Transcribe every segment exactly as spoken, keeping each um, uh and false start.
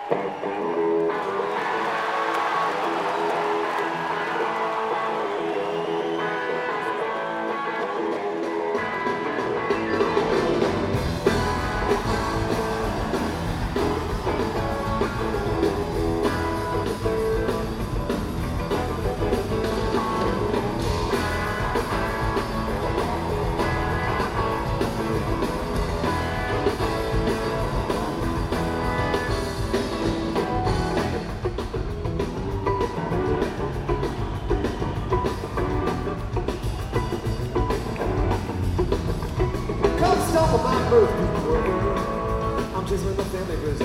I'm just with my family visit.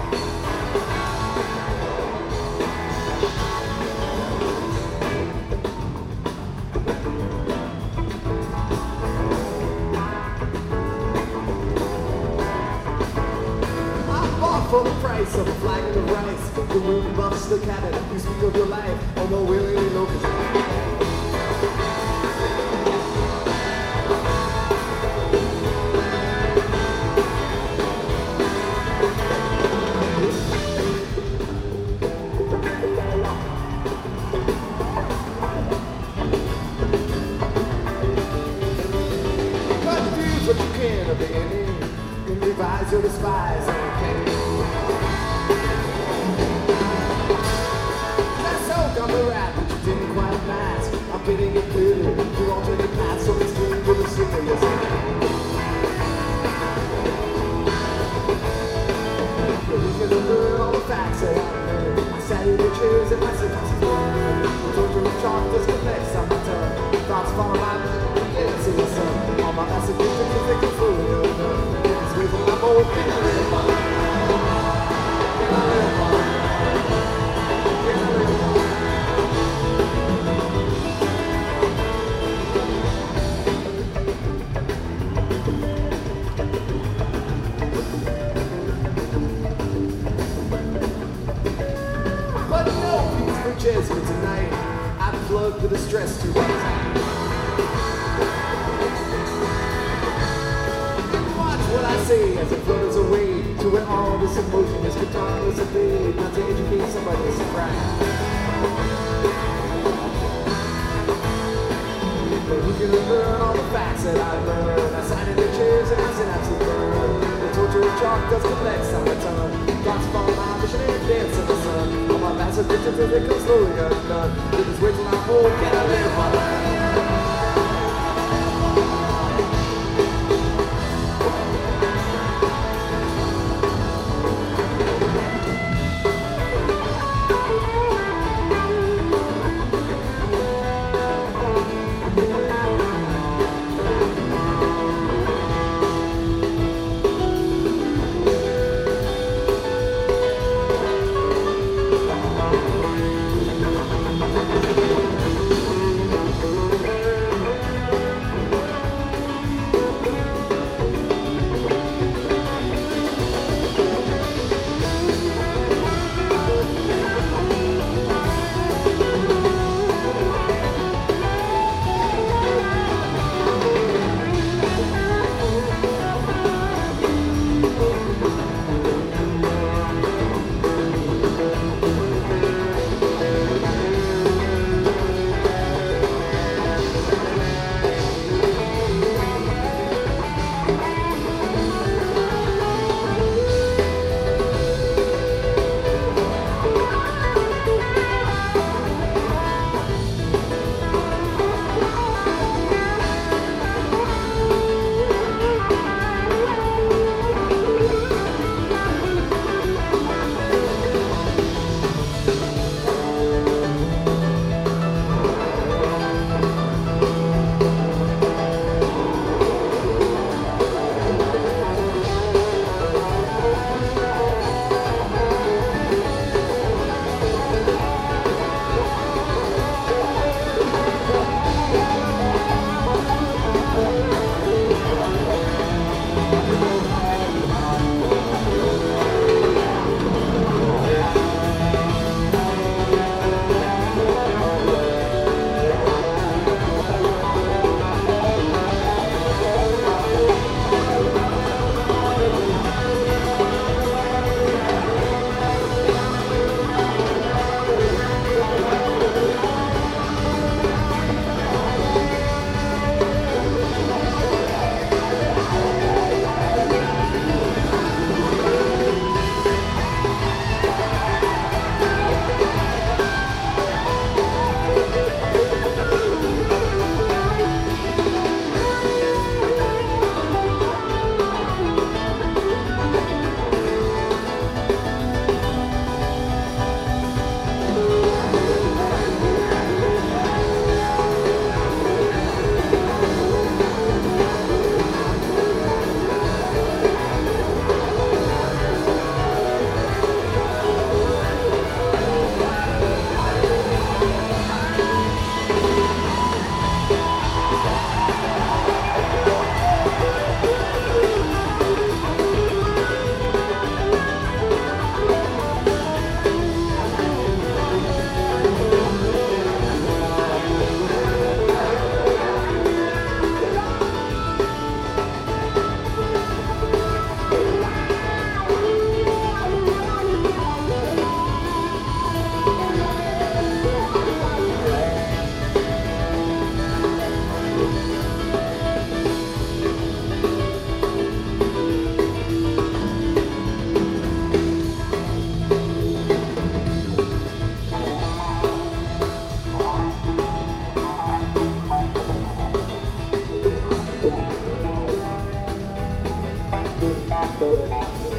I bought for the price of a flag and the rice. The moon buffs the cannon. You speak of your life, although we really know cause of the enemy, and revise your despise and candy. That's so on the rap that you didn't quite last. I'm getting it clearly, you alternate paths, so it's doing with a singer, yes. But we can learn all the facts that I've learned. I sat in the chairs and my sentences burned. The torture of chalk is complex on my tongue. Thoughts fall out, yes, in the sun. All my messages are thick and full. I'm old, can I live on? Can I live on? Can I live on? But no peace for Jasmine tonight. I plugged the distress too much. What I say as it flutters away to where all this emotion is guitarless and big, not to educate somebody to surprise. But we can learn all the facts that I learned. I signed in the chairs and I synapses burn. The torture of chalk does complex on my tongue. Thoughts fall my vision and dance in the sun. All my massive pictures as they come slowly undone. Just wait till I'm old, can I live my life? But